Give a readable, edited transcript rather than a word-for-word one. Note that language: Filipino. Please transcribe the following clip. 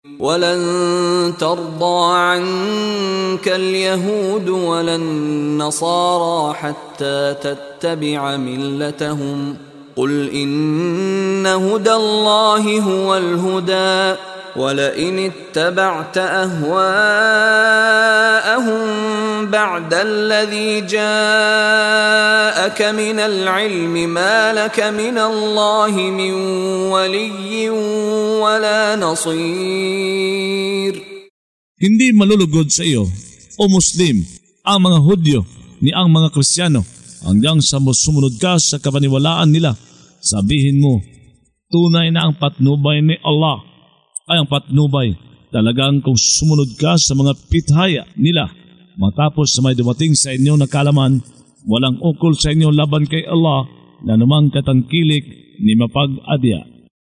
ولن ترضى عنك اليهود ولا النصارى حتى تتبع ملتهم قل إن هدى الله هو الهدى ولئن اتبعت أهواءهم بعد الذي جاءك من العلم ما لك من الله من ولي ولا نصير. Hindi malulugod sa iyo, o Muslim, ang mga Hudyo ni ang mga Kristiyano hanggang sa sumunod ka sa kapaniwalaan nila. Sabihin mo, tunay na ang patnubay ni Allah ay ang patnubay talagang kung sumunod ka sa mga pithaya nila. Matapos sa may dumating sa inyo na kalaman, walang ukol sa inyo laban kay Allah na namang katangkilik ni mapag-adya.